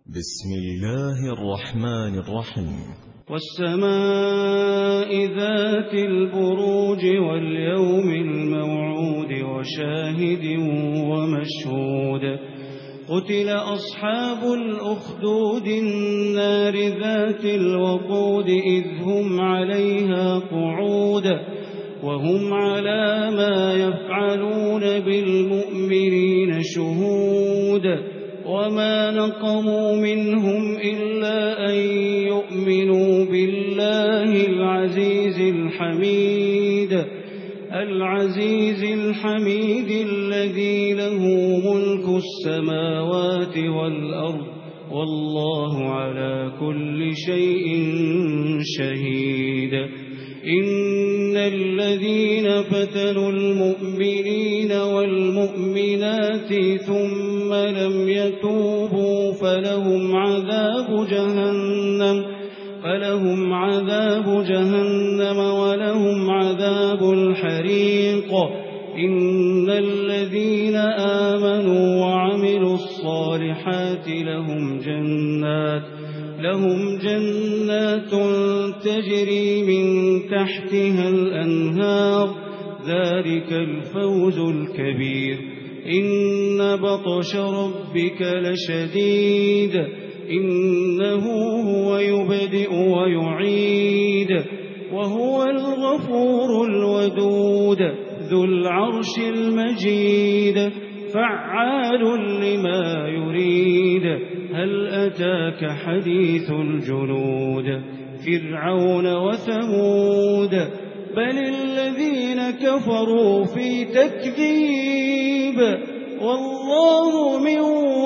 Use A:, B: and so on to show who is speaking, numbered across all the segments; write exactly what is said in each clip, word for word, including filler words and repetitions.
A: بسم الله الرحمن الرحيم.
B: والسماء ذات البروج واليوم الموعود وشاهد ومشهود قتل أصحاب الأخدود النار ذات الوقود إذ هم عليها قعود وهم على ما يفعلون بالمؤمنين شهود وما نقموا منهم إلا أن يؤمنوا بالله العزيز الحميد العزيز الحميد الذي له ملك السماوات والأرض والله على كل شيء شهيد. إن الذين فتنوا المؤمنين والمؤمنات ثم لم يتوبوا فلهم عذاب جهنم فلهم عذاب جهنم ولهم عذاب الحريق. إن الذين آمنوا وعملوا الصالحات لهم جنات لهم جنات تجري من تحتها الأنهار ذلك الفوز الكبير. إن بطش ربك لشديد إنه هو يبدئ ويعيد وهو الغفور الودود ذو العرش المجيد فعال لما يريد. هل أتاك حديث الجنود فرعون وثمود بل الذين كفروا في تكذيب والله من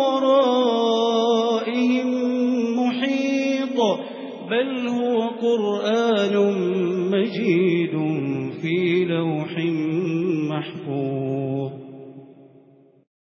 B: ورائهم محيط بل هو قرآن مجيد في لوح محفوظ.